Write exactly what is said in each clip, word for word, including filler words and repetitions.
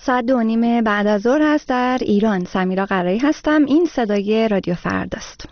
ساعت دو نیم بعد از ظهر هست در ایران. سمیرا قرایی هستم. این صدای رادیو فرداست.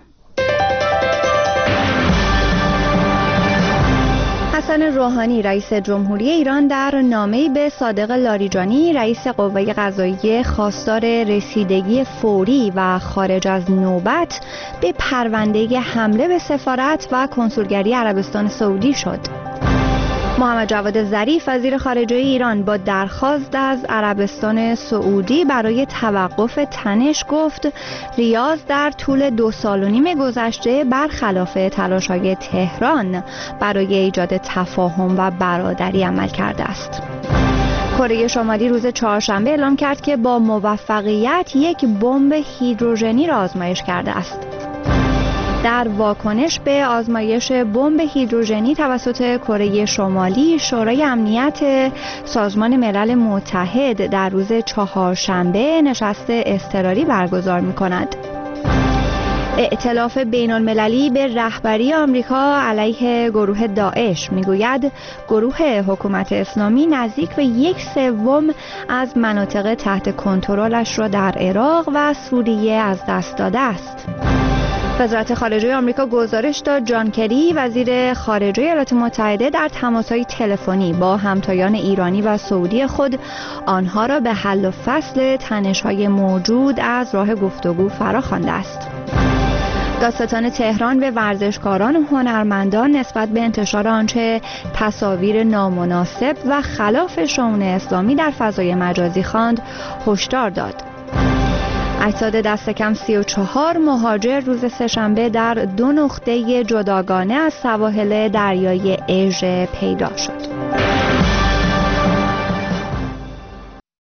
حسن روحانی رئیس جمهوری ایران در نامه‌ای به صادق لاریجانی رئیس قوه قضاییه خواستار رسیدگی فوری و خارج از نوبت به پرونده حمله به سفارت و کنسولگری عربستان سعودی شد. محمد جواد ظریف وزیر خارجه ایران با درخواست از عربستان سعودی برای توقف تنش گفت ریاض در طول دو سال و نیم گذشته برخلاف تلاش‌های تهران برای ایجاد تفاهم و برادری عمل کرده است. کره شمالی روز چهارشنبه اعلام کرد که با موفقیت یک بمب هیدروژنی را آزمایش کرده است. در واکنش به آزمایش بمب هیدروژنی توسط کره شمالی، شورای امنیت سازمان ملل متحد در روز چهارشنبه نشست اضطراری برگزار می‌کند. ائتلاف بین‌المللی به رهبری آمریکا علیه گروه داعش میگوید گروه حکومت اسلامی نزدیک به یک سوم از مناطق تحت کنترلش را در عراق و سوریه از دست داده است. وزارت خارجه آمریکا گزارش داد جان کری وزیر خارجه ایالات متحده در تماس‌های تلفنی با همتایان ایرانی و سعودی خود آنها را به حل و فصل تنش‌های موجود از راه گفتگو فراخوانده است. دادستان تهران به ورزشکاران و هنرمندان نسبت به انتشار آنچه تصاویر نامناسب و خلاف شئون اسلامی در فضای مجازی خواند هشدار داد. اجساد دست کم سی و چهار مهاجر روز سه‌شنبه در دو نقطه جداگانه از سواحل دریای اژه پیدا شد.